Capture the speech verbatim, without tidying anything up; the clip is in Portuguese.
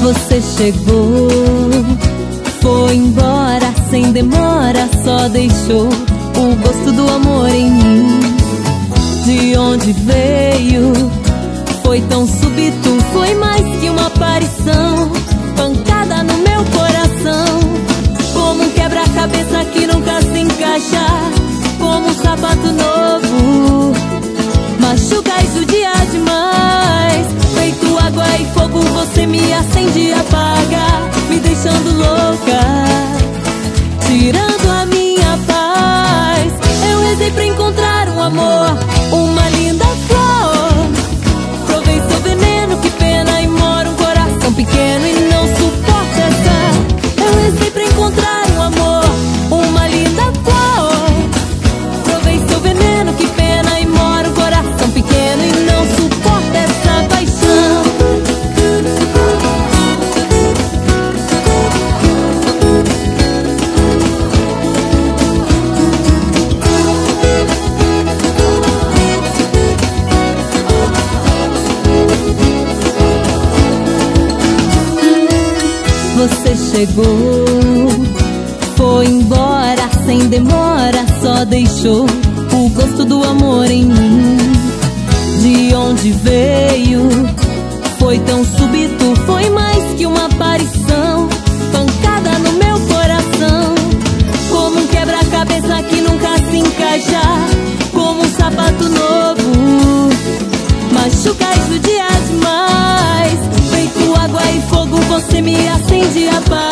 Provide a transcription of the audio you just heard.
Você chegou, foi embora sem demora, só deixou o gosto do amor em mim. De onde veio, foi tão súbito, foi mais que uma aparição, pancada no meu coração, como um quebra-cabeça que nunca se encaixa, como um sapato novo, machuca e judia demais. Feito água e fogo, você me acende e apaga, me deixando louca, tirando a minha paz. Eu rezei pra encontrar um amor, uma linda flor. Provei seu veneno, que pena, e mora um coração pequeno e não suporta essa. Eu rezei pra encontrar um amor, uma linda flor. Provei seu veneno, que pena, e mora um coração pequeno e não suporta essa paixão. Você chegou, foi embora sem demora, só deixou o gosto do amor em mim. De onde veio, foi tão súbito, foi mais que uma aparição, pancada no meu coração, como um quebra-cabeça que nunca se encaixa, como um sapato novo, machuca e judia demais. Feito água e fogo, você me acende e apaga,